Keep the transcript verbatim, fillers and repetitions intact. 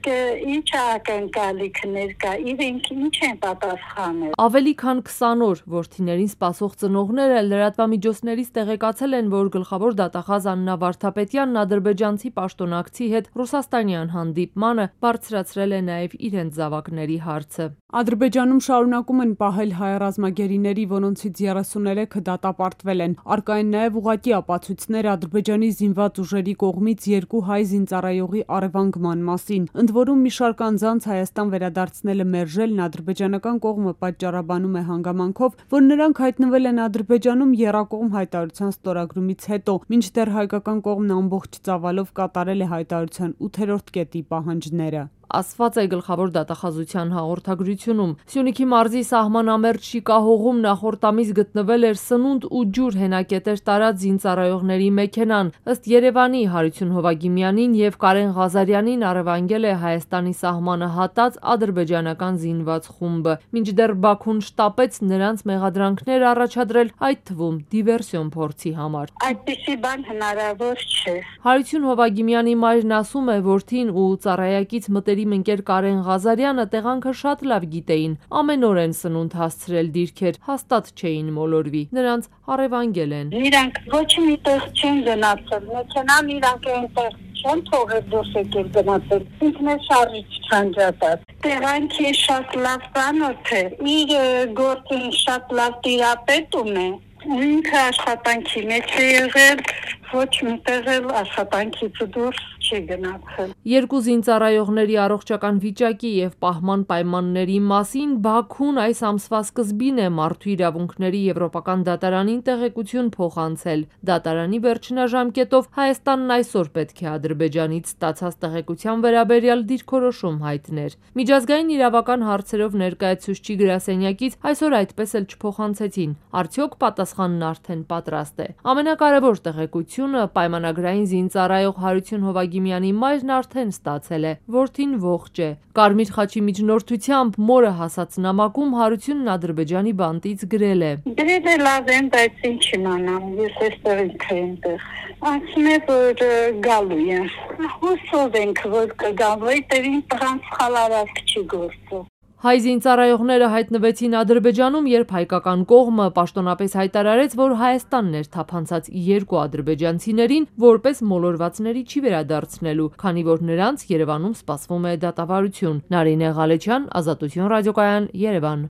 իսկ ինչ ակնկալիքներ կա, իրենք ինչ են պատասխանել։ Ավելի քան քսան օր որդիներին սպասող ծնողները լրատվամիջոցներից տեղեկացել են, որ գլխավոր դատախազ Աննա Վարդապետյանն ադրբեջանցի պաշտոնակցի հետ ռուսաստանյան հանդիպմանը բարձրացրել է նաև իրենց զավակների հարցը։ Ադրբեջանում շարունակում են պահել հայ ռազմագերիների, որոնցից երեսուներեքը դատապարտվել են։ Առկա են նաև ուղղակի ապացույցներ Ադրբեջանի զինված ուժերի կողմից երկու հայ զինծառայողի առևանգման մասին։ Ընդ որում մի շարք անձանց Հայաստան վերադարձնելը մերժելն ադրբեջանական կողմը պատճառաբանում է հանգամանքով, որ նրանք հայտնվել են Ադրբեջանում եռակողմ հայտարարության ստորագրումից հետո, մինչդեռ հայկական կողմն ամբողջ ծավալով կատարել է հայտարարության ութերորդ կետի պահանջները։ Ասված է գլխավոր դատախազության հաղորդագրությունում։ Սյունիքի մարզի սահմանամերձ Շիկահողում նախորդ ամիս գտնվել էր սնունդ ու ջուր հենակետեր տարած զինծառայողների մեքենան։ Ըստ Երևանի Հարություն Հովագիմյանին եւ Կարեն Ղազարյանին առևանգել է Հայաստանի սահմանը հատած ադրբեջանական զինված խումբը, մինչդեռ Բաքուն շտապեց նրանց մեղադրանքներ առաջադրել, այդ թվում դիվերսիոն փորձի համար։ Այդպիսի բան հնարավոր չէ։ Հարություն Հովագիմյանի մայրն ասում է, որդին ու ծառայակից մտերի ընկեր Կարեն Ղազարյանը տեղանքը շատ լավ գիտեին, ամեն օր են սնունդ հասցրել դիրքեր, հաստատ չէին մոլորվի, նրանց առևանգել են։ Իրանք ոչ մի տեղ չեն գնացել, մեքենան իրանք այնտեղ չեն թողել դուրս եկել գնացել, ինքն է շարժիչ չանջատած։ Տեղանքի շատ լավ ծանոթ է, իր գործին շատ լավ տիրապետում է, ինքը աշխատանքի մեջ է եղել, ոչ մի տեղ էլ աշխատանքից դուրս չի գնացել։ Երկու զինծառայողների առողջական վիճակի եւ պահման պայմանների մասին Բաքուն այս ամսվա սկզբին է մարդու իրավունքների եվրոպական դատարանին տեղեկություն փոխանցել։ Դատարանի վերջնաժամկետով Հայաստանն այսօր պետք է Ադրբեջանից ստացած տեղեկության վերաբերյալ դիրքորոշում հայտներ։ Միջազգային իրավական հարցերով ներկայացուցիչ գրասենյակից այսօր այդպես էլ չփոխանցեցին։ Արդյոք պատասխանն արդեն պատրաստ է։ Ամենակարևոր տեղեկությունը պայմանագրային զինծառայող Հարություն Հովագիմյանի մայրն արդեն ստացել է, որդին ողջ է։ Կարմիր խաչի միջնորդությամբ մորը հասած նամակում Հարությունն Ադրբեջանի բանտից գրել է. Դրել է լավ եմ, բայց ինչ իմանամ, ես այստեղ ինքնտեղ ասում է, որ գալու է։ Հուսով ենք, որ կգալու է, տերին տղան սխալարակ չի գործում։ Հայ զինծառայողները հայտնվեցին Ադրբեջանում, երբ հայկական կողմը պաշտոնապես հայտարարեց, որ Հայաստանն էր թափանցած երկու ադրբեջանցիներին որպես մոլորվածների չի վերադարձնելու, քանի որ նրանց Երևանում սպասվում է դատավարություն։ Նարինե Ղալեչյան, Ազատություն ռադիոկայան, Երևան։